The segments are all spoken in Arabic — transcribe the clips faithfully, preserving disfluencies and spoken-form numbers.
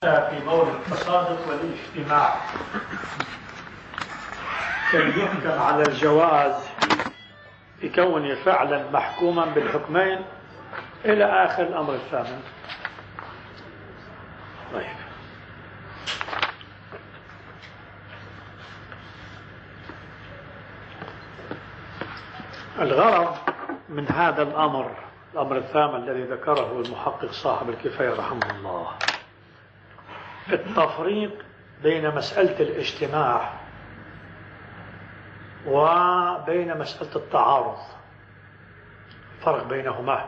في موضع التصادق والاجتماع كي يحكم على الجواز بكونه فعلا محكوما بالحكمين إلى آخر الأمر الثامن. طيب، الغرض من هذا الأمر الأمر الثامن الذي ذكره المحقق صاحب الكفاية رحمه الله التفريق بين مسألة الاجتماع وبين مسألة التعارض، فرق بينهما.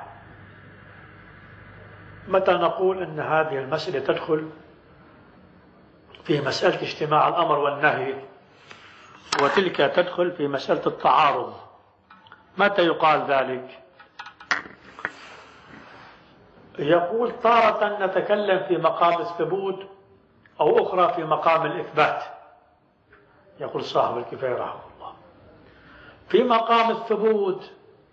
متى نقول أن هذه المسألة تدخل في مسألة اجتماع الأمر والنهي وتلك تدخل في مسألة التعارض؟ متى يقال ذلك؟ يقول تارة نتكلم في مقام الثبوت أو أخرى في مقام الإثبات. يقول صاحب الكفاية رحمه الله في مقام الثبوت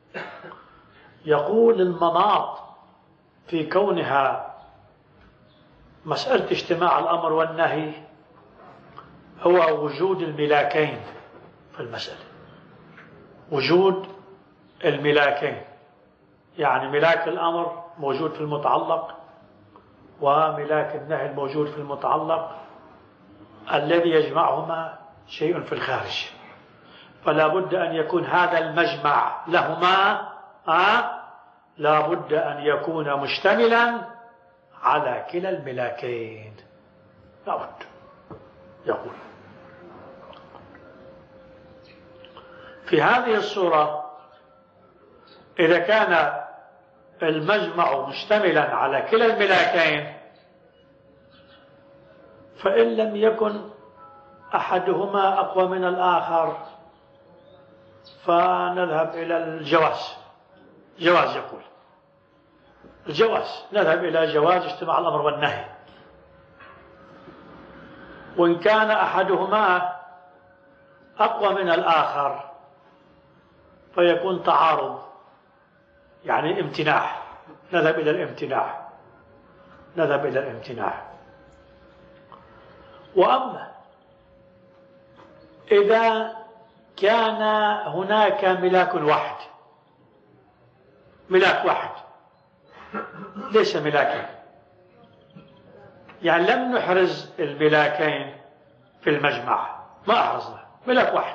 يقول المناط في كونها مسألة اجتماع الأمر والنهي هو وجود الملاكين في المسألة، وجود الملاكين، يعني ملاك الأمر موجود في المتعلق وملاك النهي الموجود في المتعلق الذي يجمعهما شيء في الخارج، فلا بد أن يكون هذا المجمع لهما آه لا بد أن يكون مشتملا على كلا الملاكين، لا بد. يقول في هذه الصورة إذا كان المجمع مشتملا على كلا الملاكين فإن لم يكن أحدهما أقوى من الآخر فنذهب إلى الجواز. جواز يقول الجواز، نذهب إلى جواز اجتماع الأمر والنهي. وإن كان أحدهما أقوى من الآخر فيكون تعارض، يعني امتناع، نذهب إلى الامتناع نذهب إلى الامتناع. وأما إذا كان هناك ملاك واحد، ملاك واحد ليس ملاكين، يعني لم نحرز الملاكين في المجمع، ما أحرزنا ملاك واحد،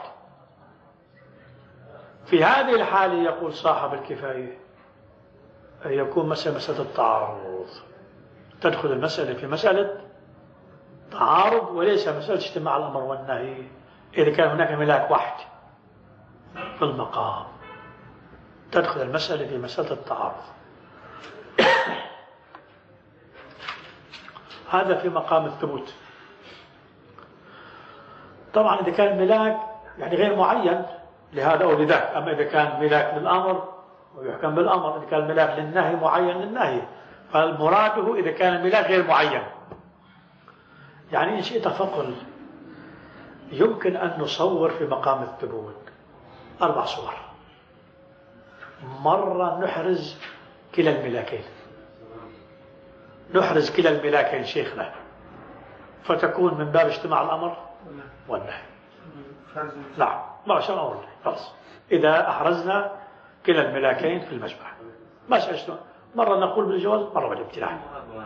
في هذه الحالة يقول صاحب الكفاية يكون مسألة مسألة التعارض، تدخل المسألة في مسألة تعارض وليس مسألة اجتماع الأمر والنهي. إذا كان هناك ملاك واحد في المقام تدخل المسألة في مسألة التعارض. هذا في مقام الثبوت. طبعا إذا كان ملاك يعني غير معين لهذا أو لذاك، أما إذا كان ملاك للأمر ويحكم بالأمر، إذا كان ملاك للنهي معين للنهي، فالمراده إذا كان الملاك غير معين. يعني إن شئت فقل يمكن أن نصور في مقام الثبوت أربع صور. مرة نحرز كلا الملاكين، نحرز كلا الملاكين شيخنا، فتكون من باب اجتماع الأمر والنهي. نعم، ما شاء الله خلاص. إذا أحرزنا كلا الملاكين في المجمع ما شاء، مرة نقول بالجواز مرة بالامتناع.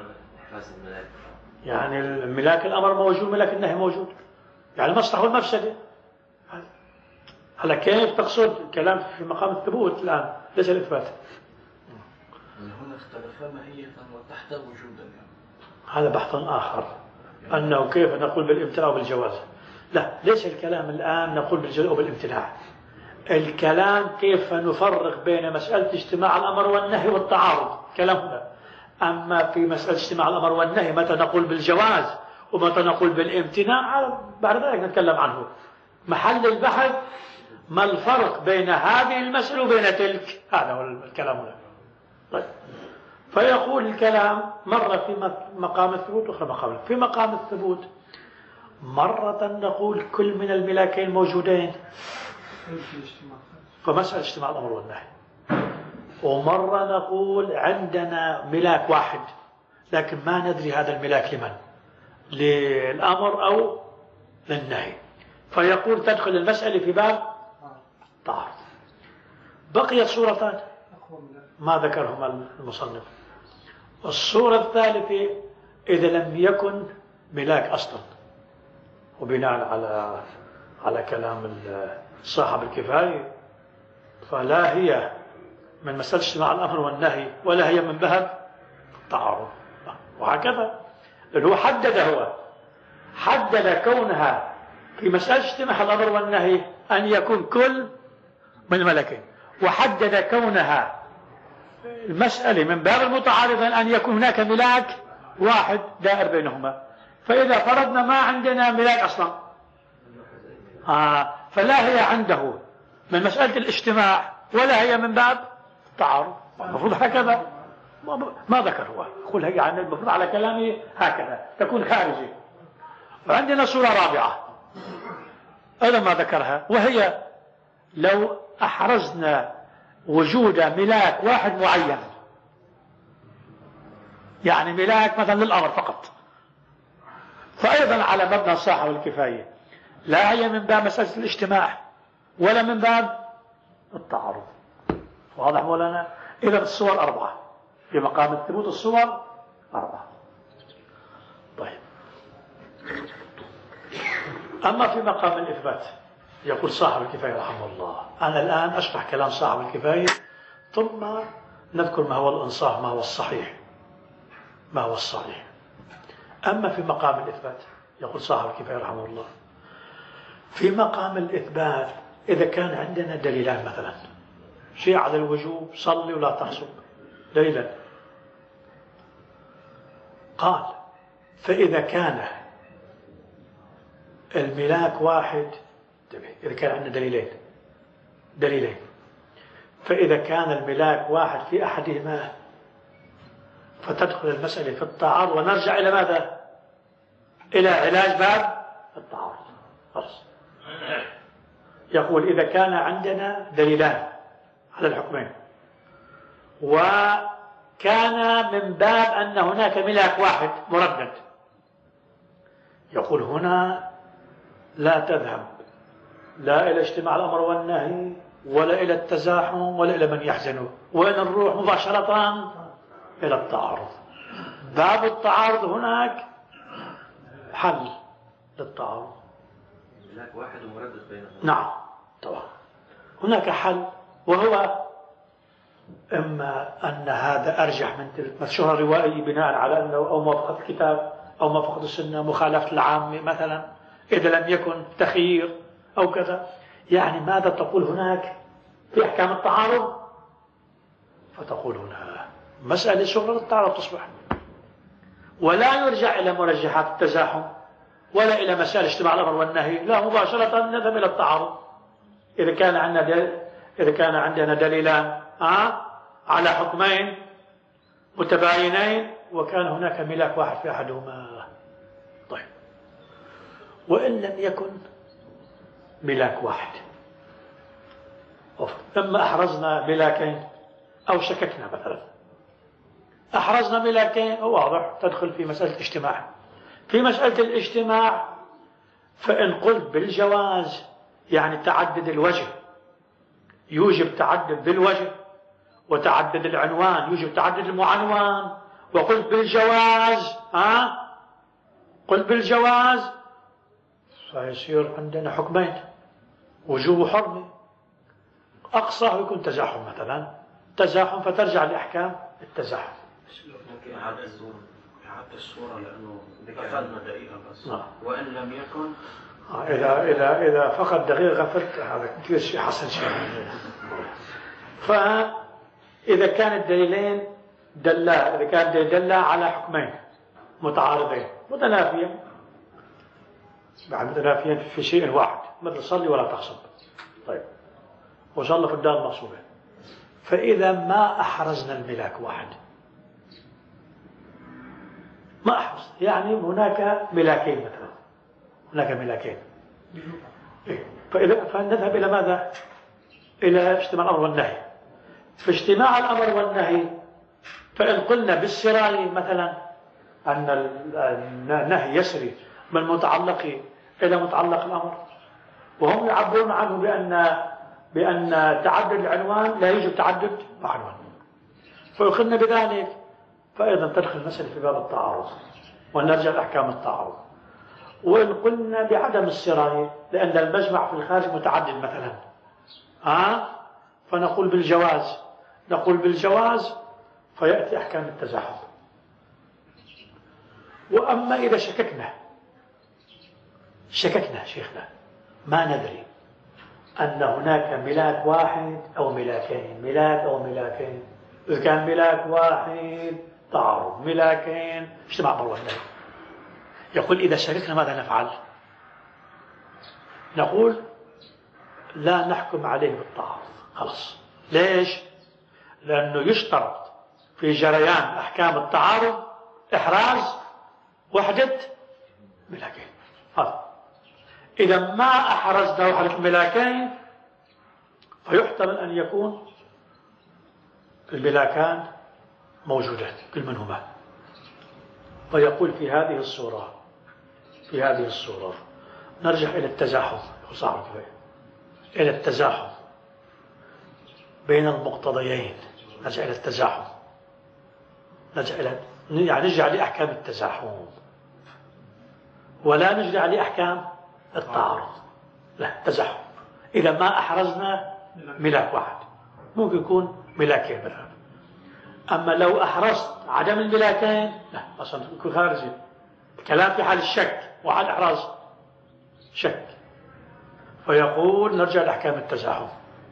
يعني الملاك الأمر موجود، ملاك النهي موجود، يعني المصلحة والمفسدة. هلا كيف تقصد الكلام في مقام الثبوت الآن ليس الإثبات؟ هنا اختلفا ماهية وتحت وجودا، يعني هذا بحث آخر، أنه كيف نقول بالامتناع وبالجواز. لا، ليس الكلام الآن نقول بالجواز وبالامتناع، الكلام كيف نفرق بين مسألة اجتماع الأمر والنهي والتعارض، كلام هنا. أما في مسألة اجتماع الأمر والنهي متى نقول بالجواز ومتى نقول بالامتناع بعد ذلك نتكلم عنه. محل البحث ما الفرق بين هذه المسألة وبين تلك، هذا هو الكلام هنا. طيب، فيقول الكلام مرة في مقام الثبوت وأخرى مقام في مقام الثبوت. مرة نقول كل من الملاكين موجودين فمسألة اجتماع الأمر والنهي، ومرة نقول عندنا ملاك واحد لكن ما ندري هذا الملاك لمن، للأمر أو للنهي، فيقول تدخل المسألة في باب تعارض. بقيت صورتان ما ذكرهما المصنف. الصورة الثالثة إذا لم يكن ملاك أصلا، وبناء على على كلام صاحب الكفاية فلا هي من مسألة اجتماع الأمر والنهي ولا هي من باب التعارض، وهكذا. لأنه حدد هو حدد كونها في مسألة اجتماع الأمر والنهي أن يكون كل من الملكين، وحدد كونها المسألة من باب المتعارضين أن يكون هناك ملاك واحد دائر بينهما. فإذا فرضنا ما عندنا ملاك أصلا آه فلا هي عنده من مسألة الاجتماع ولا هي من باب التعارض. المفروض هكذا ما ذكر هو، يقول هي عن المفروض على كلامه هكذا تكون خارجي. وعندنا صورة رابعة أيضا ما ذكرها، وهي لو أحرزنا وجود ملاك واحد معين، يعني ملاك مثلا للأمر فقط، فأيضا على مبنى صاحب الكفاية لا هي من باب مسألة الاجتماع ولا من باب التعارض. واضح مولانا؟ إذا الصور أربعة في مقام الثبوت، الصور أربعة. طيب، أما في مقام الإثبات يقول صاحب الكفاية رحمه الله، أنا الآن أشرح كلام صاحب الكفاية ثم نذكر ما هو الإنصاف، ما هو الصحيح، ما هو الصحيح. أما في مقام الإثبات يقول صاحب الكفاية رحمه الله، في مقام الإثبات إذا كان عندنا دليلان، مثلا شيء على الوجوب صلي ولا تحصب دليلا، قال فإذا كان الملاك واحد، إذا كان عندنا دليلين دليلين فإذا كان الملاك واحد في أحدهما فتدخل المسألة في التعارض، ونرجع إلى ماذا؟ إلى علاج باب التعارض. خلاص. يقول إذا كان عندنا دليلان على الحكمين وكان من باب أن هناك ملاك واحد مردد، يقول هنا لا تذهب لا إلى اجتماع الأمر والنهي ولا إلى التزاحم ولا إلى من يحزنه، وإن نروح مباشرة إلى التعارض. باب التعارض هناك حل للتعارض، ملاك واحد ومردد بينهم. نعم طبعا هناك حل، وهو إما أن هذا أرجح من تلك الشهرة الروائية بناء على أنه أو موافقة الكتاب أو موافقة السنة، مخالفة العامة مثلا إذا لم يكن تخيير أو كذا. يعني ماذا تقول هناك في أحكام التعارض؟ فتقول هنا مسألة شهرة التعارض تصبح، ولا يرجع إلى مرجحات التزاحم ولا إلى مسائل اجتماع الأمر والنهي، لا مباشرة نذهب إلى التعارض. إذا كان عندنا دل... إذا كان عندنا دليلان آه على حكمين متباينين وكان هناك ملاك واحد في أحدهما. طيب، وإن لم يكن ملاك واحد، إما أحرزنا ملاكين أو شككنا، مثلا أحرزنا ملاكين واضح تدخل في مسألة الاجتماع. في مسألة الاجتماع فإن قلت بالجواز يعني تعدد الوجه يوجب تعدد بالوجه، وتعدد العنوان يوجب تعدد المعنوان، وقلت بالجواز ها قلت بالجواز فيصير عندنا حكمين، وجوب وحرمة. أقصى يكون تزاحم، مثلا تزاحم فترجع لأحكام التزاحم. ممكن إعادة الصورة إعادة الصورة لأنه ذكرنا دقيقة بس. آه. وإن لم يكن آه إذا إذا إذا فقط دقيقة غفلت هذا كثير شيء حصل شيء. فإذا كان الدليلين دلا إذا كان دلا على حكمين متعارضين متنافيين، بعد متنافيين في شيء واحد مثل صلي ولا تغصب، طيب وصلى في الدار المغصوبة، فإذا ما أحرزنا الملاك واحد، ما أحرز يعني هناك ملاكين، مثلا هناك ملاكين، فإذا فنذهب إلى ماذا؟ إلى اجتماع الأمر والنهي. في اجتماع الأمر والنهي فإن قلنا بالسراية مثلا أن النهي يسري من متعلق إلى متعلق الأمر، وهم يعبرون عنه بأن بأن تعدد العنوان لا يوجد تعدد عنوان، فيخلنا بذلك. فأيضا تدخل المسألة في باب التعارض، ونرجع لأحكام التعارض. وإن قلنا بعدم السراية لأن المجمع في الخارج متعدد مثلا، آه؟ فنقول بالجواز، نقول بالجواز فيأتي أحكام التزاحم. وأما إذا شككنا شككنا شيخنا ما ندري أن هناك ملاك واحد أو ملاكين، ملاك أو ملاكين، إذا كان ملاك واحد تعارض، ملاكين اجتماع أمر والنهي. يقول إذا شككنا ماذا نفعل؟ نقول لا نحكم عليه بالتعارض، خلاص. ليش؟ لأنه يشترط في جريان أحكام التعارض إحراز وحدة ملاكين. هذا إذا ما أحرزنا وحدة الملاكين فيحتمل أن يكون الملاكان موجودان كل منهما. فيقول في هذه الصورة في هذه الصورة نرجع إلى التزاحم إلى التزاحم بين المقتضيين، نرجع إلى التزاحم، نرجع إلى يعني نرجع لأحكام التزاحم ولا نرجع لأحكام التعارض. لا، تزاحم. إذا ما أحرزنا ملاك واحد ممكن يكون ملاكين مثلا. أما لو أحرزت عدم الملاكين لا، أصلا يكون خارجي. الكلام في حال الشك وحال إحراز شك. فيقول نرجع لأحكام التزاحم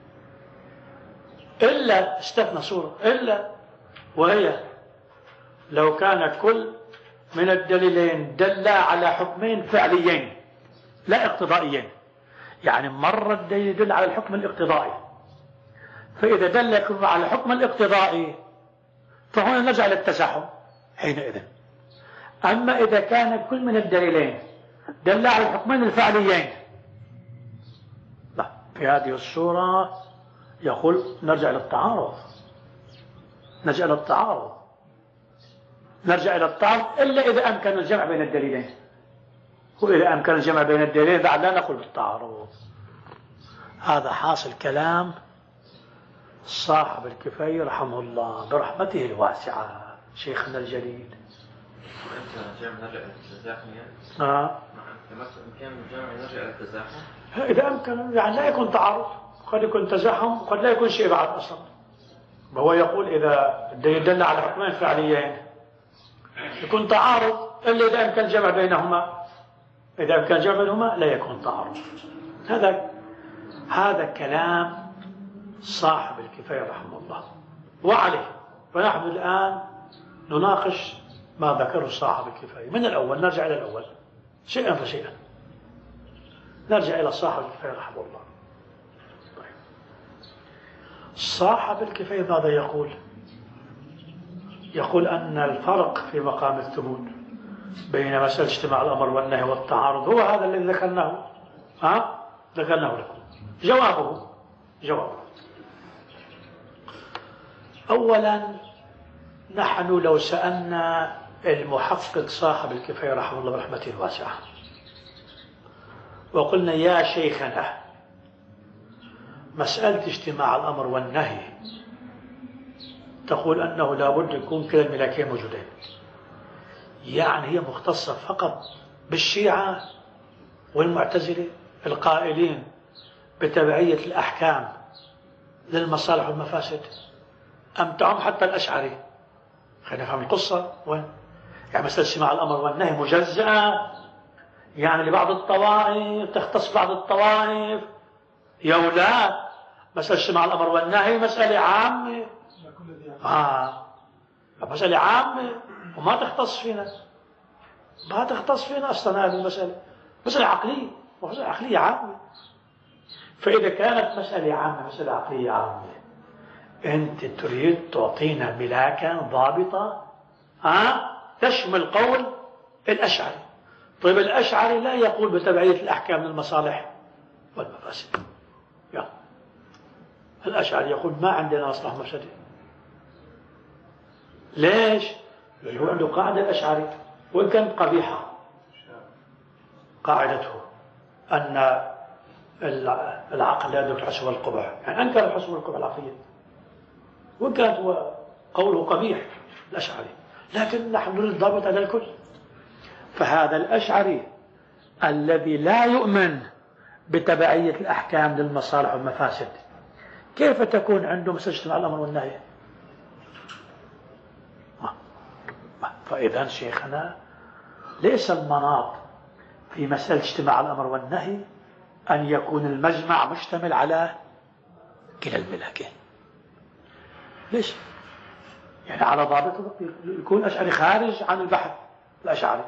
إلا استثنى صورة، إلا وهي لو كان كل من الدليلين دل على حكمين فعليين لا اقتضائيين. يعني مرة الدليل يدل على الحكم الاقتضائي، فإذا دل على الحكم الاقتضائي فهنا نرجع للتزاحم حينئذ. أما إذا كان كل من الدليلين دل على الحكمين الفعليين لا، في هذه الصورة يقول نرجع للتعارض، نرجع للتعارض نرجع إلى التعارض إلا إذا أمكن الجمع بين الدليلين. وإذا أمكن الجمع بين الدليلين بعد لا نقول بالتعارض. هذا حاصل كلام صاحب الكفاية رحمه الله برحمته الواسعة شيخنا الجليل. وأنت جمع نرجع للتزاحم يعني؟ آه. إمكان الجمع نرجع للتزاحم؟ إذا أمكن، يعني لا يكون تعارض، قد يكون تزاحم وقد لا يكون شيء بعد أصلا. وهو يقول إذا يدل على حكمين فعليين يكون تعارض إلا إذا أمكن الجمع بينهما. إذا أمكن الجمع بينهما لا يكون تعارض. هذا هذا كلام صاحب الكفاية رحمه الله وعليه. فنحن الآن نناقش ما ذكره صاحب الكفاية من الأول. نرجع إلى الأول شيئا فشيئا. نرجع إلى صاحب الكفاية رحمه الله. طيب. صاحب الكفاية ماذا يقول؟ يقول أن الفرق في مقام الثبوت بين مسألة اجتماع الأمر والنهي والتعارض هو هذا الذي ذكرناه. ها؟ ذكرناه لكم. جوابه جوابه أولا، نحن لو سألنا المحقق صاحب الكفاية رحمه الله برحمته الواسعة وقلنا يا شيخنا مسألة اجتماع الأمر والنهي تقول أنه لا بد يكون كلا الملاكين موجودين، يعني هي مختصة فقط بالشيعة والمعتزلة القائلين بتبعية الأحكام للمصالح والمفاسد، أم تعم حتى الأشعري؟ خلينا نفهم القصة وين. يعني مسألة اجتماع الأمر والنهي مجزأة، يعني لبعض الطوائف تختص بعض الطوائف، يا أولاد مسألة اجتماع الأمر والنهي مسألة عامة. آه. مسألة عامة وما تختص فينا، ما تختص فينا أصلا. هذه المسألة مسألة عقلية ومسألة عقلية عامة. فإذا كانت مسألة عامة مسألة عقلية عامة أنت تريد تعطينا ملاكا ضابطة آه؟ تشمل قول الأشعري. طيب الأشعري لا يقول بتبعية الأحكام للمصالح والمفاسد. يعني الأشعري يقول ما عندنا مصلحة مفسدة. ليش؟ اللي هو عنده قاعدة الأشعري وإن كانت قبيحة. قاعدته أن العقل لا يدرك الحسن والقبح، يعني أنكر الحسن والقبح العقلية وإن كانت هو قوله قبيح الأشعري، لكن نحن نريد الضابط على الكل. فهذا الأشعري الذي لا يؤمن بتبعية الأحكام للمصالح والمفاسد، كيف تكون عنده مسألة اجتماع الأمر والنهي؟ فإذا شيخنا ليس المناط في مسألة اجتماع الأمر والنهي أن يكون المجمع مشتمل على كلا الملاكين. ليش؟ يعني على ضابط يكون أشعري خارج عن البحث الأشعري.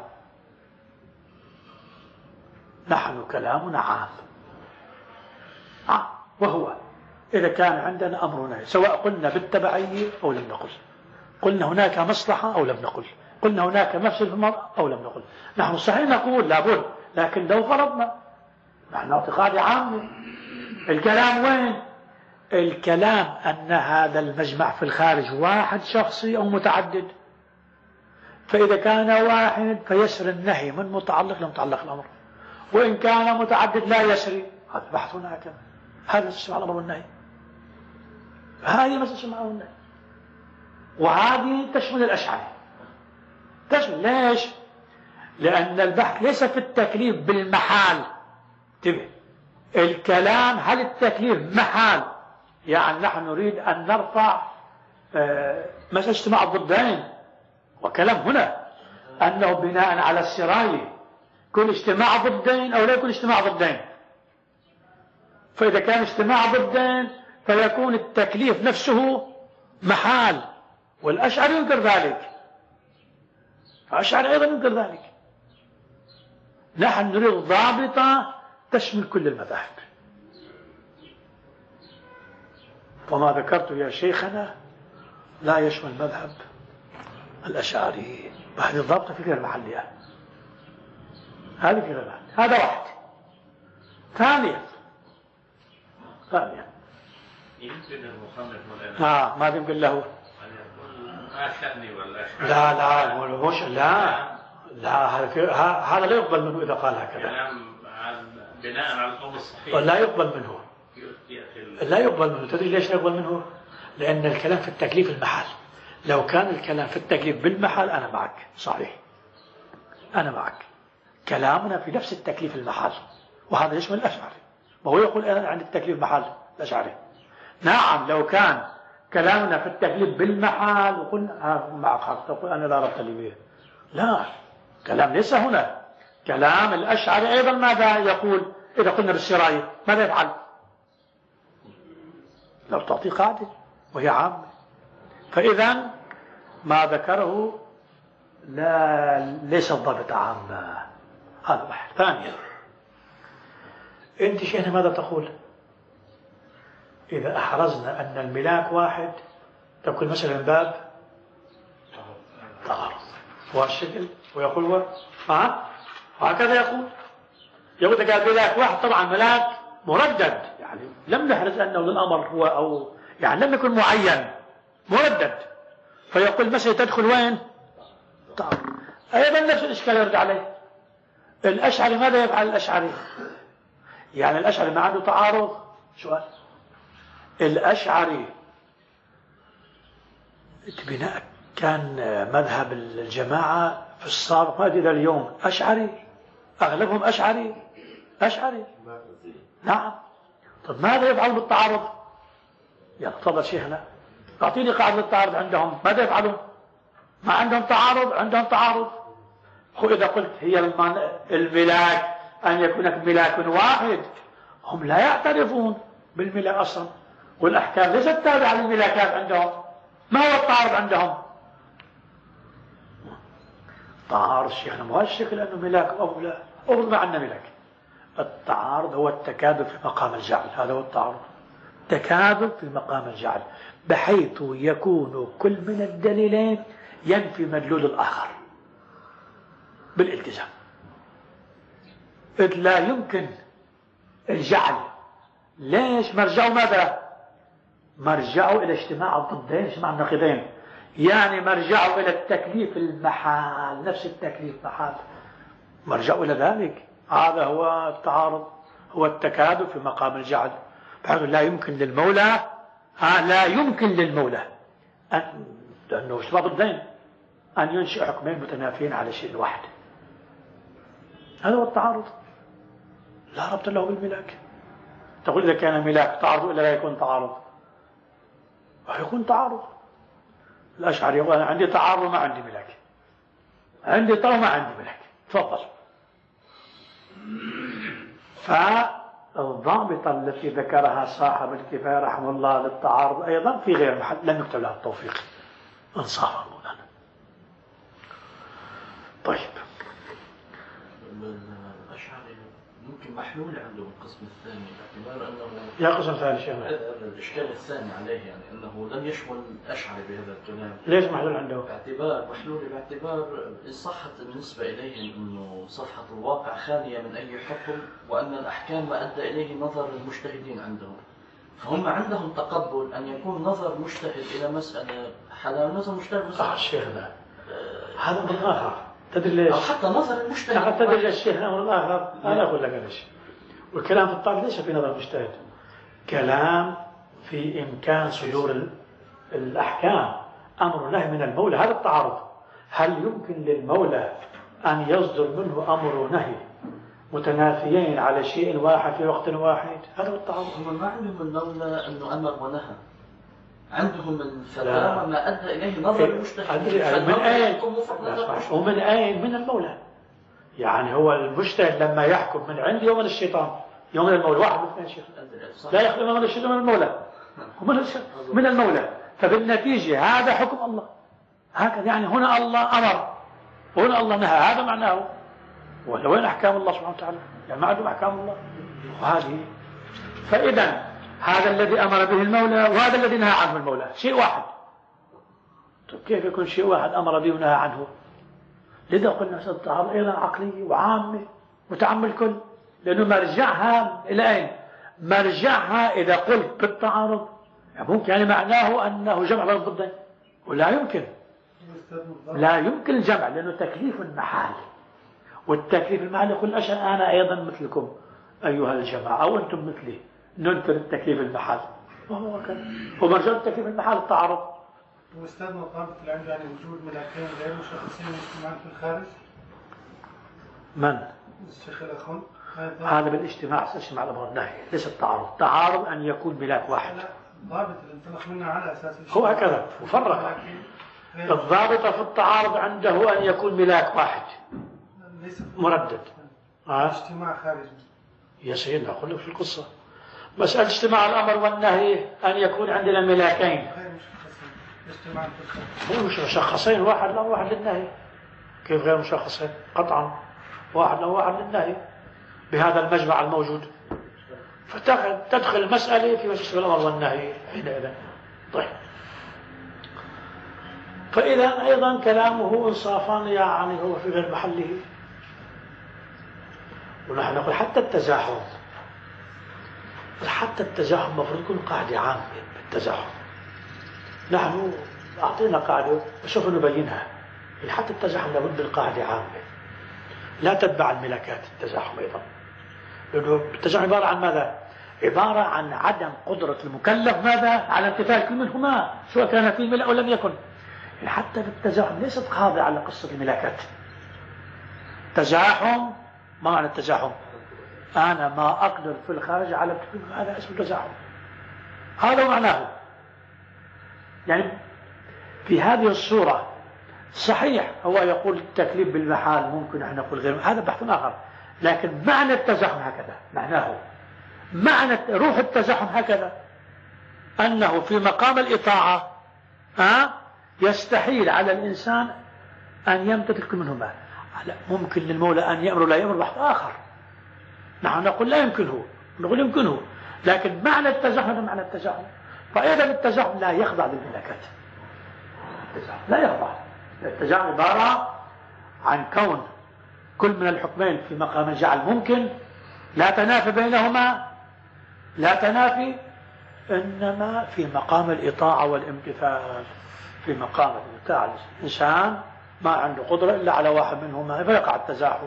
نحن كلامنا عام، عام، وهو إذا كان عندنا أمر ونهي، سواء قلنا بالتبعية أو لم نقل، قلنا هناك مصلحة أو لم نقل، قلنا هناك مفسد في المرء أو لم نقل، نحن صحيح نقول لابد، لكن لو فرضنا نحن اعتقادي عامة. الكلام وين؟ الكلام أن هذا المجمع في الخارج واحد شخصي أو متعدد، فإذا كان واحد فيسري النهي من متعلق لمتعلق الأمر، وإن كان متعدد لا يسري. هذا بحثنا هكذا، هذا اجتماع الأمر والنهي، هذه مسألة اجتماع الأمر والنهي، وهذه تشمل الأشعري. تشمل ليش؟ لأن البحث ليس في التكليف بالمحال. انتبه، الكلام هل التكليف محال؟ يعني نحن نريد أن نرفع مسألة اجتماع الضدين، وكلام هنا أنه بناء على السراية يكون اجتماع ضدين أو لا يكون اجتماع ضدين. فإذا كان اجتماع ضدين فيكون التكليف نفسه محال، والأشعري ينكر ذلك، الأشعري أيضا ينكر ذلك. نحن نريد ضابطة تشمل كل المذاهب. وما ذكرته يا شيخنا لا يشمل مذهب الأشعري، وهذه الضابطة في غير محلها، هذه في غير محلها. هذا واحد. ثانيا ثانيا يمكن المصنف آه ما يمكن له ما شأني ولا أشعري. لا لا مش لا لا هذا هذا لا يقبل منه إذا قال هكذا. كلام بناء على القول الصحيح لا يقبل منه، لا يقبل منه. تدري ليش لا يقبل منه؟ لأن الكلام في التكليف المحال. لو كان الكلام في التكليف بالمحال أنا معك، صحيح، أنا معك. كلامنا في نفس التكليف المحال، وهذا يشمل الأشعري، وهو يقول أنا عند التكليف محال الأشعري. نعم لو كان كلامنا في التكليف بالمحال وقلنا معك حق تقول أنا لا ربط لي به، لا، كلام ليس هنا. كلام الأشعري أيضا ماذا يقول؟ إذا قلنا بالسراية ماذا يفعل؟ لو تعطي قاعدة وهي عامة. فإذا ما ذكره لا ليس الضابط عامة. هذا واحد. ثانيا أنت شيخنا ماذا تقول؟ إذا أحرزنا أن الملاك واحد تقول مثلا باب تعارض والشكل، ويقول هو ها وهكذا يقول يقول قال ملاك واحد، طبعا ملاك مردد، يعني لم نحرز أنه للأمر هو أو يعني لم يكن معين، مردد، فيقول مثلا تدخل وين؟ تعارض. أيضا نفس الإشكال يرجع عليه. الأشعري ماذا يفعل الأشعري؟ يعني الأشعري ما عنده تعارض؟ سؤال. الأشعري بناء كان مذهب الجماعة في السابق ما إلى اليوم أشعري، أغلبهم أشعري أشعري نعم. طب ماذا يفعل بالتعارض؟ يلا تفضل شيخنا أعطيني قاعدة التعارض عندهم، ماذا يفعلون؟ ما عندهم تعارض؟ عندهم تعارض. خو إذا قلت هي الملاك أن يكون ملاك واحد، هم لا يعترفون بالملاك أصلا، والأحكام ليست تابعة للملاكات عندهم. ما هو التعارض عندهم؟ تعارض شيخنا مو هالشكل أنه ملاك أو لا أو ما عندنا ملاك. التعارض هو التكاذب في مقام الجعل، هذا هو التعارض، تكاذب في مقام الجعل، بحيث يكون كل من الدليلين ينفي مدلول الآخر بالالتزام، إذ لا يمكن الجعل. ليش؟ مرجعوا ماذا؟ مرجعوا إلى اجتماع الضدين، اجتماع النقيضين. يعني مرجعه إلى التكليف المحال، نفس التكليف محال، مرجعه إلى ذلك. هذا هو التعارض، هو التكادف في مقام الجعل، بحيث لا يمكن للمولى ها لا يمكن للمولى أن لأنه اشتباه الدين أن ينشئ حكمين متنافيين على شيء واحد. هذا هو التعارض، لا ربط له بالملاك. تقول إذا كان ملاك تعارض إلا لا يكون تعارض، ويكون تعارض. الأشعري يقول أنا عندي تعارض وما عندي ملاك، عندي طاعة وما عندي ملاك. تفضل. فالضابطة التي ذكرها صاحب الكفاية رحمه الله للتعارض أيضا في غير محل، لم يكتب لها التوفيق انصافا مولانا. طيب الأشعري ممكن محلول عنده القسم الثاني باعتبار أنه يا قسم ثاني شيء الإشكال الثاني عليه يعني أنه لم يشمل الأشعري بهذا الكلام. ليش محلول عنده؟ باعتبار محلول باعتبار إن صحت بالنسبة إليهم أنه صفحة الواقع خالية من أي حكم، وأن الأحكام ما أدى إليه نظر المجتهدين عندهم، فهم عندهم تقبل أن يكون نظر مجتهد إلى مسألة حلال، نظر مجتهد صح الشيخ ذا هذا أمر آخر. تدري ليش؟ أو حتى نظر المجتهد. تدري الشيخ أمر آخر. أنا أقول لك ليش. والكلام في الطالب ليس في نظر المجتهد، كلام في إمكان صدور الأحكام أمر نهي من المولى. هذا التعارض، هل يمكن للمولى أن يصدر منه أمر نهي متنافيين على شيء واحد في وقت واحد؟ هذا هو التعارض. هم ما عندهم المولى أنه أمر ونهى، عندهم الفتاوى ما أدى إليه نظر المجتهد. من أين؟ ومن أين؟ من المولى. يعني هو المجتهد لما يحكم من عند يوم الشيطان، يوم المولى واحد من اثنين شيخ لا يخلو من الشيطان من المولى، ومن من المولى. فبالنتيجة هذا حكم الله هكذا، يعني هنا الله أمر وهنا الله نهى، هذا معناه. وين أحكام الله سبحانه وتعالى؟ يعني ما عندهم أحكام الله وهذه. فإذا هذا الذي أمر به المولى وهذا الذي نهى عنه المولى شيء واحد. طيب كيف يكون شيء واحد أمر به ونهى عنه؟ لذا قلنا التعارض أيضا عقلي وعامة متعمل كل، لأنه مرجعها إلى أين؟ مرجعها إذا قلت بالتعارض يعني ممكن يعني معناه أنه جمع بين الضدين، ولا يمكن، لا يمكن الجمع، لأنه تكليف المحال، والتكليف المحال يقول أشهد أنا أيضا مثلكم أيها الجماعة أو أنتم مثلي ننكر التكليف المحال، وهو كذا. ومرجع التكليف المحال التعارض. واستاذنا طالب العلم يعني وجود ملاكين غير مشخصين اجتماعا في الخارج؟ من؟ الشيخ الأخون. هذا بالاجتماع اجتماع الأمر والنهي، ليس التعارض. التعارض أن يكون ملاك واحد. ضابط الانطلاق منه على أساس هو هكذا وفرق. الضابط في التعارض عنده أن يكون ملاك واحد مردد. اجتماع خارجي يا سيدنا أقول لك في القصة مسألة اجتماع الأمر والنهي أن يكون عندنا ملاكين مو مش مشخصين، واحد له واحد للنهي. كيف غير مشخصين؟ قطعا واحد له واحد للنهي بهذا المجمع الموجود. فتدخل المسألة في مسألة الأمر والنهي حينئذ. طيب فإذا أيضا كلامه إنصافا يعني هو في غير محله. ونحن نقول حتى التزاحم، حتى التزاحم مفروض يكون قاعدة عامة بالتزاحم. نحن أعطينا قاعدة وسوف نبينها. حتى التزاحم لابد القاعدة عامة لا تتبع الملكات. التزاحم أيضا لأنه التزاحم عبارة عن ماذا؟ عبارة عن عدم قدرة المكلف ماذا؟ على امتثال كل منهما سواء كان في ملأ أو لم يكن. حتى في التزاحم ليست خاضعة على قصة الملاكات. تزاحم ما معنى التزاحم؟ أنا ما أقدر في الخارج على هذا اسم التزاحم، هذا معناه. يعني في هذه الصورة صحيح هو يقول التكليف بالمحال ممكن أن نقول غير، هذا بحث آخر. لكن معنى التزاحم هكذا معناه، معنى روح التزاحم هكذا أنه في مقام الإطاعة ها يستحيل على الإنسان أن يمتثل كل منهما. ممكن للمولى أن يأمر لا يأمر بحث آخر. نحن نقول لا يمكنه، نقول يمكنه، لكن معنى التزاحم معنى التزاحم. فأيضا التزاحم لا يخضع للملكات، لا يخضع. التزاحم عبارة عن كون كل من الحكمين في مقام الجعل ممكن، لا تنافي بينهما، لا تنافي، إنما في مقام الإطاعة والامتثال. في مقام بتاع الإنسان ما عنده قدرة إلا على واحد منهما فيقع التزاحم.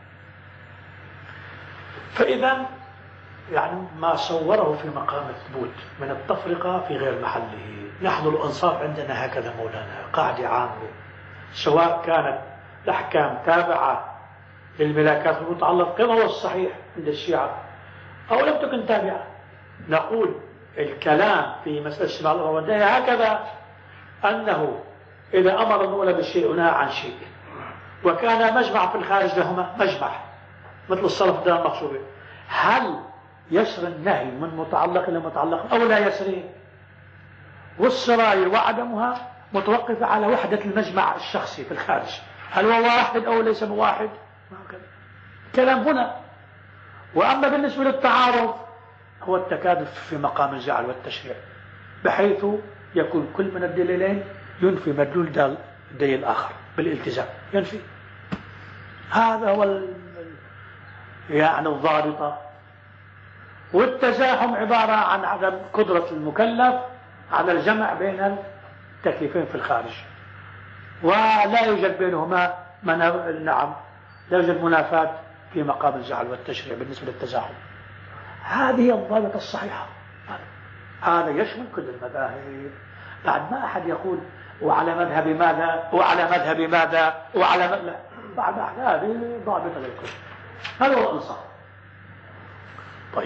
فإذا يعني ما صوره في مقام الثبوت من التفرقة في غير محله. نحن الأنصاف عندنا هكذا مولانا قاعدة عامة، سواء كانت الأحكام تابعة للملاكات المتعلقة كما هو الصحيح عند الشيعة أو لم تكن تابعة، نقول الكلام في مسألة السماع والولاية هكذا، أنه إذا أمر المولى بالشيء ونهى عن شيء وكان مجمع في الخارج لهما مجمع مثل الصرف ده المقصود، هل يسري النهي من متعلق إلى متعلق أو لا يسري؟ والسراير وعدمها متوقفة على وحدة المجمع الشخصي في الخارج، هل هو واحد أو ليس بواحد؟ كلام هنا. وأما بالنسبة للتعارض هو التكادف في مقام الجعل والتشريع، بحيث يكون كل من الدليلين ينفي مدلول الدليل الآخر بالالتزام، ينفي. هذا هو ال... يعني الضابطة. والتزاحم عبارة عن عدم قدرة المكلف على الجمع بين التكليفين في الخارج، ولا يوجد بينهما منا... نعم لا يوجد منافاة في مقام الجعل والتشريع بالنسبة للتزاحم. هذه الضابطة الصحيحة. هذا يشمل كل المذاهب. بعد ما أحد يقول وعلى مذهب ماذا وعلى مذهب ماذا وعلى مذهب لا. بعد أحد هذه ضابطة للكل. هذا هو الإنصاف. طيب،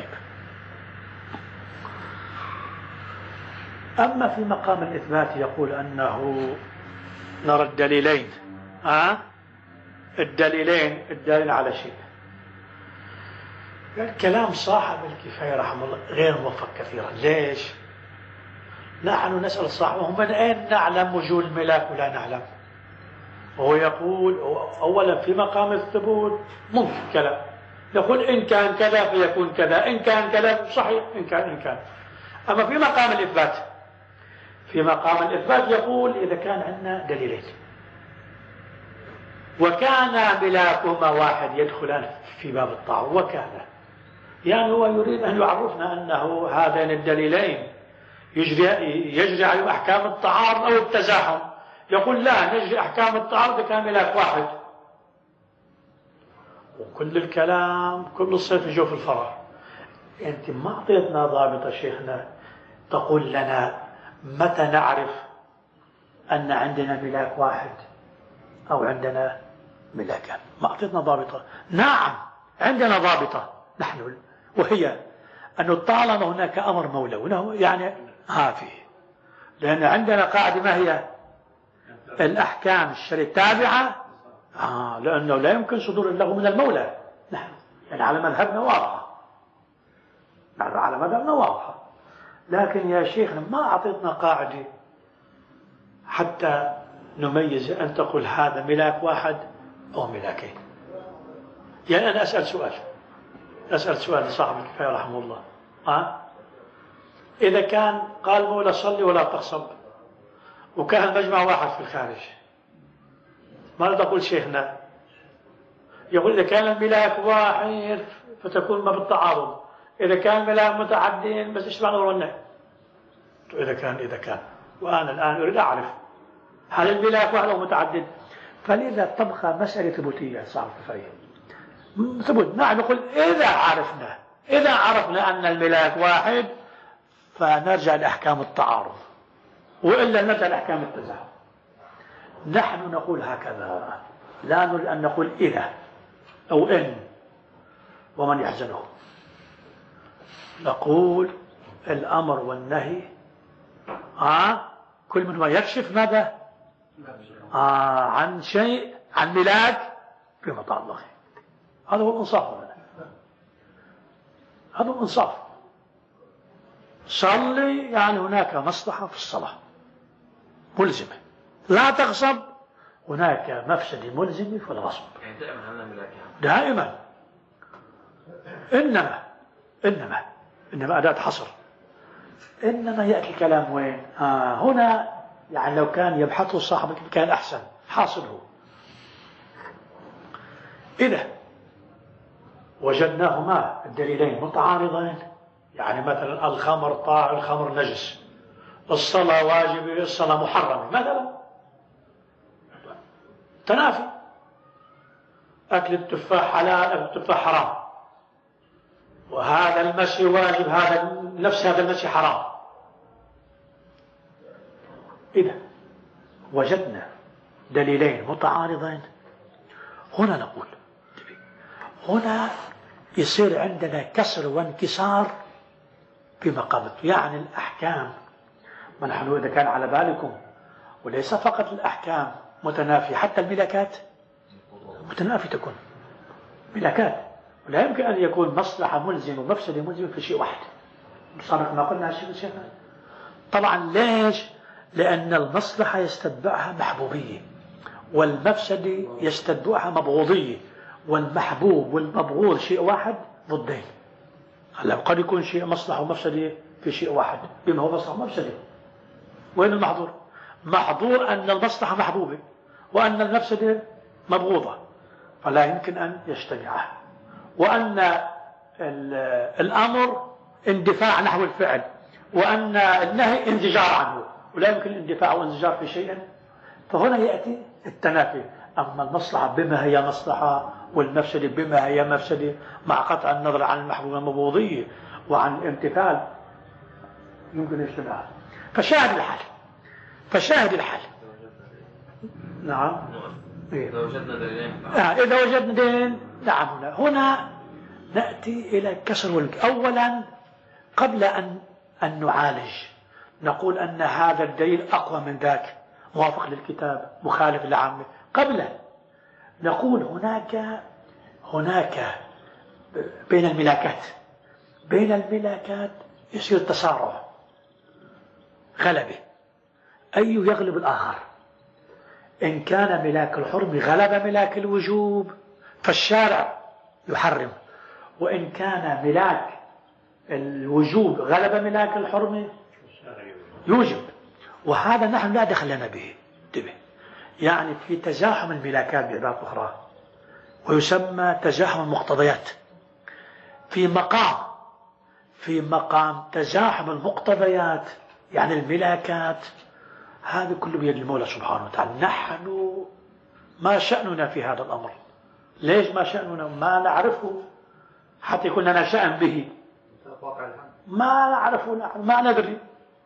أما في مقام الإثبات يقول أنه نرى الدليلين ها الدليلين الدليل على شيء. كلام صاحب الكفاية رحمه الله غير موفق كثيرا. ليش؟ نحن نسأل صاحبه من أين نعلم وجود الملاك ولا نعلم؟ وهو يقول أولا في مقام الثبوت ممكن كلام، يقول إن كان كذا فيكون كذا، إن كان كذا صحيح، إن كان إن كان. أما في مقام الإثبات في مقام الإثبات يقول إذا كان عندنا دليلين وكان ملاكهما واحد يدخلان في باب الطاعة، وكان يعني هو يريد أن يعرفنا أنه هذين الدليلين يجري, يجري عليهم أحكام التعارض أو التزاحم. يقول لا، نجري أحكام التعارض إذا كان ملاك واحد. وكل الكلام كل الصيف يجوف الفرح. أنت ما أعطيتنا ضابطة شيخنا تقول لنا متى نعرف أن عندنا ملاك واحد أو عندنا ملاكان. ما أعطيتنا ضابطة. نعم عندنا ضابطة نحن، وهي أنه طالما هناك أمر مولى يعني ها فيه، لأن عندنا قاعدة ما هي الأحكام الشرعية تابعة آه لأنه لا يمكن صدور اللغو من المولى. نحن يعني على مذهبنا واضحة، نحن على مذهبنا واضحة. لكن يا شيخنا ما أعطيتنا قاعدة حتى نميز أن تقول هذا ملاك واحد أو ملاكين. يعني أنا أسأل سؤال أسأل سؤال لصاحب الكفاية رحمه الله أه؟ إذا كان قال مولى صلي ولا تغصب وكان مجمع واحد في الخارج، ماذا تقول شيخنا؟ يقول إذا كان الملاك واحد فتكون ما بالتعارض، إذا كان ملاك متعدين بس إيش معنى والنهي؟ إذا كان إذا كان وأنا الآن أريد أعرف هل الملاك واحد أو متعدد. فلذا تبقى مسألة ثبوتية صعب كفاية ثبوت. نعم نقول إذا عرفنا إذا عرفنا أن الملاك واحد فنرجع لأحكام التعارض، وإلا نرجع لأحكام التزاحم. نحن نقول هكذا، لا نريد أن نقول إذا أو إن ومن يحزنه. نقول الأمر والنهي آه كل منهما يكشف ماذا آه عن شيء عن ملاك في متعلقه. هذا هو الإنصاف. هذا هو الإنصاف. صلي يعني هناك مصلحة في الصلاة ملزمة، لا تغصب هناك مفسدة ملزمة في الغصب. دائما إنما إنما إنما أداة حصر. إنما يأتي الكلام وين؟ آه هنا يعني لو كان يبحثه صاحب كان أحسن. حاصله إذا وجدناهما الدليلين متعارضين، يعني مثلا الخمر طاهر الخمر نجس، الصلاة واجبة الصلاة محرمة مثلا، تنافي. أكل التفاح حلال أكل التفاح حرام، وهذا المشي واجب هذا نفس هذا المشي حرام. إذا وجدنا دليلين متعارضين هنا نقول هنا يصير عندنا كسر وانكسار في مقامته. يعني الأحكام، ما نحن إذا كان على بالكم، وليس فقط الأحكام متنافية، حتى الملاكات متنافية تكون ملاكات، ولا يمكن أن يكون مصلحة ملزمة ومفسدة ملزمة في شيء واحد. صارت ما قلنا شيء شيء طبعا. ليش؟ لأن المصلحة يستتبعها محبوبية، والمفسدة يستتبعها مبغوضية، والمحبوب والمبغوض شيء واحد ضدين. هلا قد يكون شيء مصلحة ومفسدة في شيء واحد، بما هو مصلحة ومفسدة. وين المحظور؟ محظور أن المصلحة محبوبة وأن المفسدة مبغوضة، فلا يمكن أن يجتمعا، وأن الأمر اندفاع نحو الفعل، وأن النهي انزجار عنه، ولا يمكن الاندفاع والانزجار في شيء. فهنا يأتي التنافي. أما المصلحة بما هي مصلحة والمفسدة بما هي مفسدة، مع قطع النظر عن المحبوبة المبغوضية وعن الامتثال، يمكن اجتماعها. فشاهد الحال فشاهد الحال نعم. إذا وجدنا دليلين آه إذا وجدنا دليلين نعم. هنا هنا نأتي إلى كسر والك. أولا قبل أن أن نعالج نقول أن هذا الدليل أقوى من ذاك، موافق للكتاب مخالف للعامة، قبل نقول هناك هناك بين الملاكات بين الملاكات يصير تصارع، غلبة، أي يغلب الآخر. إن كان ملاك الحرم غلب ملاك الوجوب فالشارع يحرم، وإن كان ملاك الوجوب غلب ملاك الحرم يوجب. وهذا نحن لا دخل لنا به. انتبه، يعني في تزاحم الملاكات بعبارة أخرى، ويسمى تزاحم المقتضيات. في مقام في مقام تزاحم المقتضيات، يعني الملاكات، هذا كله بيد المولى سبحانه وتعالى. نحن ما شأننا في هذا الأمر؟ ليش ما شأننا؟ ما نعرفه حتى يكون لنا شأن به، ما نعرفه، نحن ما ندري.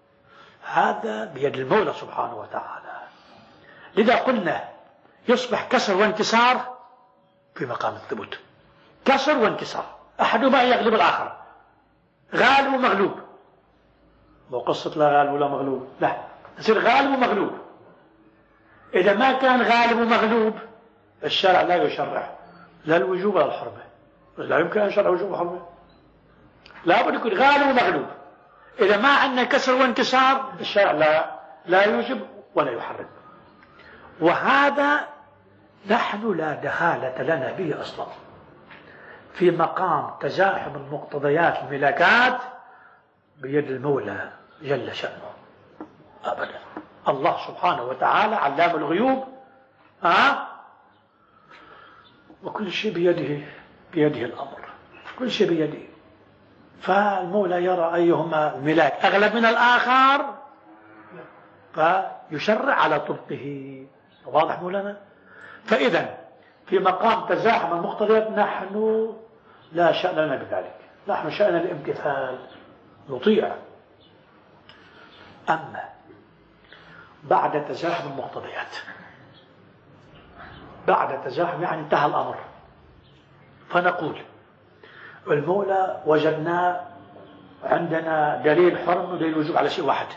هذا بيد المولى سبحانه وتعالى. لذا قلنا يصبح كسر وانكسار في مقام الثبوت. كسر وانكسار، أحدهما يغلب الآخر، غالب ومغلوب. مو قصة لا غالب ولا مغلوب، لا، يصير غالب ومغلوب. إذا ما كان غالب ومغلوب الشرع لا يشرع لا الوجوب ولا الحرمة. لا يمكن أن يشرع وجوب وحرمة، لا بد يكون غالب ومغلوب. إذا ما عندنا كسر وانكسار الشرع لا لا يوجب ولا يحرم. وهذا نحن لا دخالة لنا به أصلا. في مقام تزاحم المقتضيات الملاكات بيد المولى جل شأنه أبدا. الله سبحانه وتعالى علام الغيوب، ها؟ وكل شيء بيده بيده الأمر، كل شيء بيده. فالمولى يرى أيهما الملاك أغلب من الآخر فيشرع على طبقه. واضح مولانا؟ فإذا في مقام تزاحم المقتضيات نحن لا شأن لنا بذلك، نحن شأن الامتثال، نطيع. أما بعد تزاحم المقتضيات، بعد تزاحم يعني انتهى الأمر، فنقول المولى وجدنا عندنا دليل حرم ودليل وجوب على شيء واحد،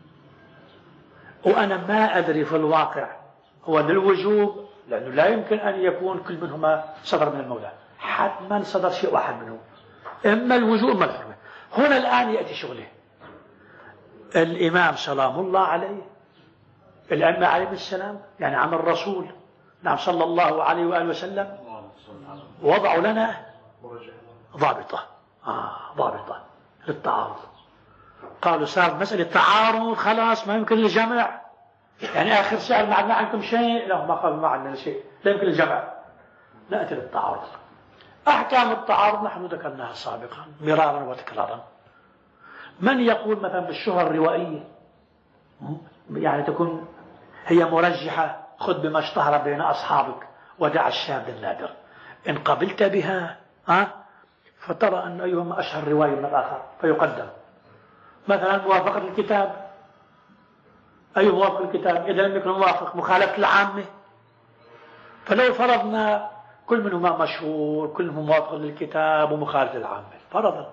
وأنا ما أدري في الواقع هو للوجوب، لأنه لا يمكن أن يكون كل منهما صدر من المولى، حتما صدر شيء واحد منه، إما الوجوب إما الحرمة. هنا الآن يأتي شغله. الإمام سلام الله عليه، الأئمة عليه السلام، يعني عن الرسول، نعم صلى الله عليه وآله وسلم، وضعوا لنا ضابطة آه ضابطة للتعارض. قالوا صار مسألة تعارض خلاص ما يمكن الجمع، يعني آخر سؤال ما عندنا عندكم شيء؟ لا، ما قالوا ما عندنا شيء، لا يمكن الجمع. نأتي للتعارض. أحكام التعارض نحن ذكرناها سابقا مرارا وتكرارا. من يقول مثلا بالشهرة الروائية يعني تكون هي مرجحة، خذ بما اشتهر بين أصحابك ودع الشاذ النادر. إن قبلت بها ها فترى أن أيهما أشهر رواية من الآخر فيقدم. مثلا موافقة الكتاب، أي موافق الكتاب؟ إذا لم يكن موافق مخالفة العامة. فلو فرضنا كل منهما مشهور، كل منهما موافق للكتاب ومخالفة العامة فرضا،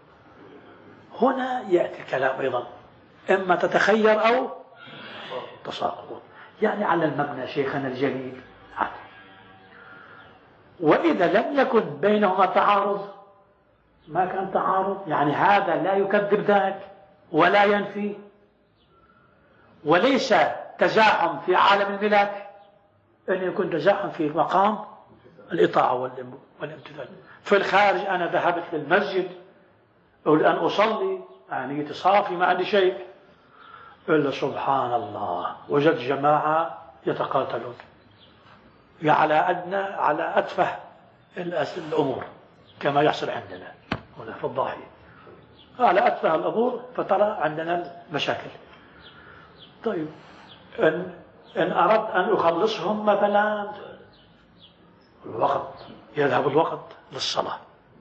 هنا يأتي الكلام أيضا إما تتخير أو تساقط، يعني على المبنى شيخنا الجليل. وإذا لم يكن بينهما تعارض، ما كان تعارض، يعني هذا لا يكذب ذاك ولا ينفي، وليس تزاحم في عالم الملاك، أن يكون تزاحم في مقام الإطاعة والامتثال. في الخارج أنا ذهبت للمسجد أو لأن أصلي، يعني صافي ما عندي شيء، إلا سبحان الله وجد جماعة يتقاتلون على أدنى على أتفه الأمور كما يحصل عندنا هنا في الضاحية، على أتفه الأمور فترى عندنا المشاكل. طيب إن, إن أردت أن أخلصهم مثلا الوقت، يذهب الوقت للصلاة،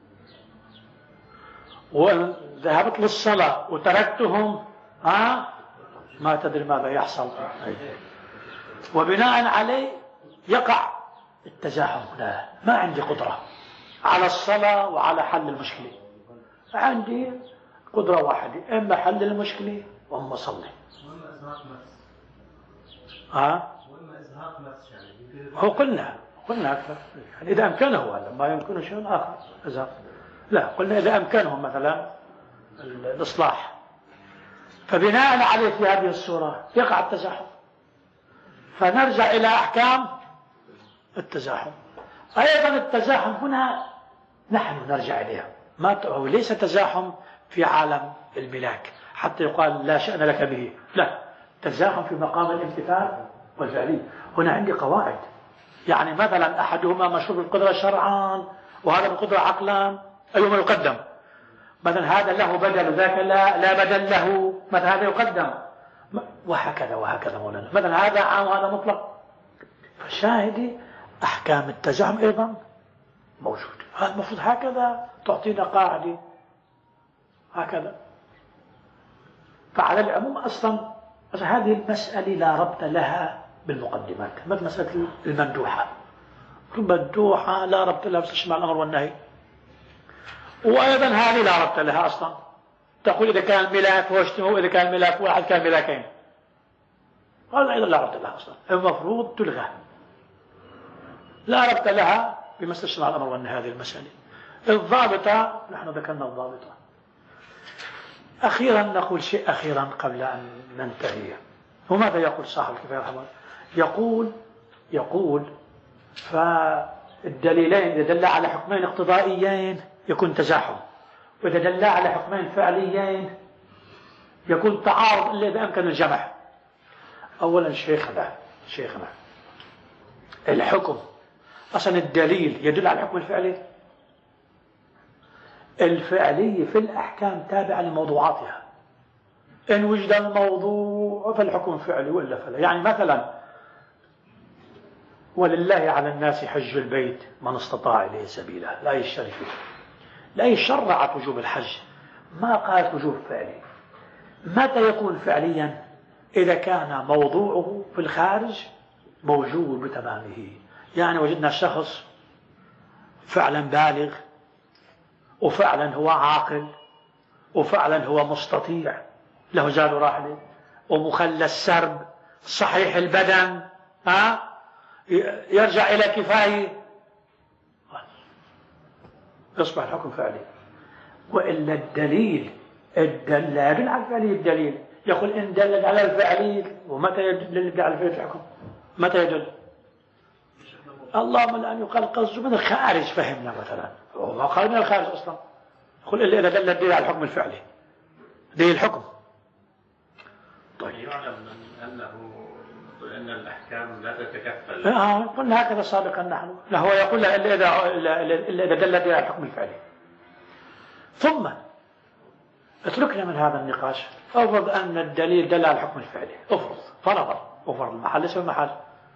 وإن ذهبت للصلاة وتركتهم ها ما تدري ماذا يحصل، وبناء عليه يقع التزاحم. لا، ما عندي قدرة على الصلاة وعلى حل المشكلة، عندي قدرة واحدة، إما حل المشكلة وإما صلي. ها هو قلنا قلنا أكثر يعني إذا أمكنه، هذا ما يمكنه شيء آخر إذا لا قلنا إذا أمكنه مثلا الإصلاح. فبناء عليه في هذه الصورة يقع التزاحم، فنرجع إلى أحكام التزاحم. أيضا التزاحم هنا نحن نرجع إليها، ما هو ليس تزاحم في عالم الملاك حتى يقال لا شأن لك به، لا، تزاحم في مقام الامتثال والفعلي. هنا عندي قواعد، يعني مثلا أحدهما مشروط بالقدرة شرعا وهذا بالقدرة عقلا، أيهما يقدم؟ مثلا هذا له بدل ذاك لا لا بدل له، مثلا هذا يقدم، وهكذا وهكذا مولانا. مثلا هذا عام وهذا مطلق. فشاهدي أحكام التزاحم أيضا موجود، هذا المفروض هكذا تعطينا قاعدة هكذا. فعلى العموم أصلا هذه المسألة لا ربط لها بالمقدمات، مثل مسألة المندوحة، المندوحة لا ربط لها بتشمل الأمر والنهي. وأيضا هذه لا ربط لها أصلا، تقول إذا كان الملاك هو اجتماع، إذا كان الملاك واحد كان ملاكين، هذا أيضا لا ربط لها أصلا، المفروض تلغى، لا ربط لها بما استشمل الأمر والنهي. هذه المسألة الضابطة نحن ذكرنا الضابطة. أخيرا نقول شيء أخيرا قبل أن ننتهي. وماذا يقول صاحب الكفاية رحمه الله؟ يقول يقول فالدليلين إذا دل على حكمين اقتضائيين يكون تزاحم، وإذا دل على حكمين فعليين يكون تعارض إلا إذا أمكن الجمع. أولا شيخنا شيخنا الحكم أصلا الدليل يدل على الحكم الفعلي، الفعلي في الأحكام تابعة لموضوعاتها، إن وجد الموضوع فالحكم فعلي وإلا فلا. يعني مثلا ولله على الناس حج البيت من استطاع إليه سبيلا، لا يشترك فيه، لا شرعت وجوب الحج، ما قالت وجوب فعلي. متى يكون فعليا؟ إذا كان موضوعه في الخارج موجود بتمامه، يعني وجدنا شخص فعلا بالغ، وفعلا هو عاقل، وفعلا هو مستطيع، له زاد راحله، ومخلى السرب، صحيح البدن، ها يرجع إلى كفاية، يصبح الحكم فعلي. وإلا الدليل الدل لا يدل على الفعلي، الدليل يقول إن دل على الفعلي، ومتى يدل على الفعلي الحكم؟ متى يدل؟ اللهم الآن يقال قصده من الخارج، فهمنا مثلا وما قال من الخارج أصلا، يقول إلا إذا دل الدليل على الحكم الفعلي، دليل الحكم. طيب يعلم أنه أن الأحكام لا تتكفل. آه قلنا هكذا سابقا نحن، لا هو يقول إلا إذا إلا إذا دل الدليل على الحكم الفعلي. ثم اتركنا من هذا النقاش. افرض أن الدليل دل على الحكم الفعلي، افرض فرض وفرض المحل اسم المحل،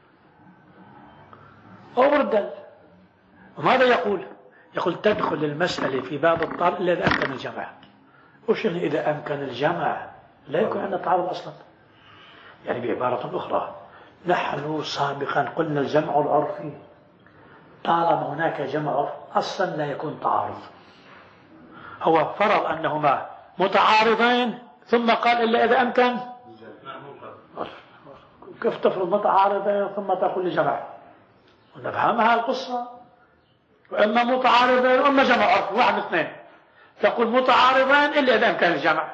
افرض دل. وماذا يقول؟ يقول تدخل المسألة في باب الطارئ إلا إذا أمكن الجمع. وش يعني إذا أمكن الجمع؟ لا يكون عندنا تعارض أصلا. يعني بعبارة أخرى، نحن سابقا قلنا الجمع العرفي طالما هناك جمع عرف أصلا لا يكون تعارض. هو فرض أنهما متعارضين ثم قال إلا إذا أمكن. كيف تفرض متعارضين ثم تقول لجمع؟ ونفهمها القصة. وإما متعارضين وإما جمع عرف، واحد اثنين. تقول متعارضين إلا إذا أمكن الجمع.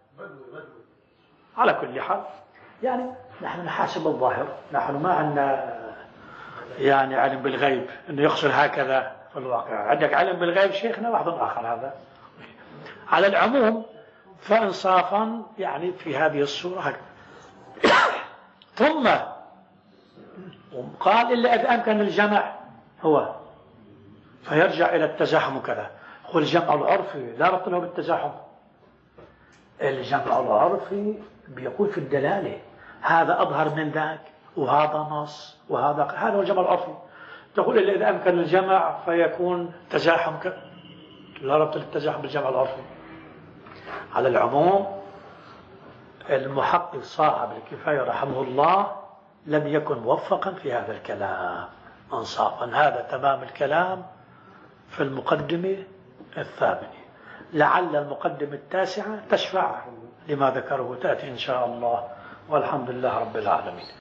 على كل حال يعني نحن نحاسب الظاهر، نحن ما عندنا يعني علم بالغيب أنه يحصل هكذا في الواقع. عندك علم بالغيب شيخنا واحد آخر هذا. على العموم فإنصافا يعني في هذه الصورة هكذا. ثم قال إلا إذا أمكن الجمع هو، فيرجع إلى التزاحم كذا. هو الجمع العرفي لا ربط له بالتزاحم. الجمع العرفي بيقول في الدلالة هذا أظهر من ذاك وهذا نص وهذا، هذا هو الجمع العرفي. تقول إلا إذا أمكن الجمع فيكون تزاحم ك... لا ربط للتزاحم بالجمع العرفي. على العموم المحقق صاحب الكفاية رحمه الله لم يكن موفقا في هذا الكلام انصافا. هذا تمام الكلام في المقدمة الثامنة. لعل المقدمة التاسعة تشفع لما ذكره تأتي إن شاء الله، والحمد لله رب العالمين.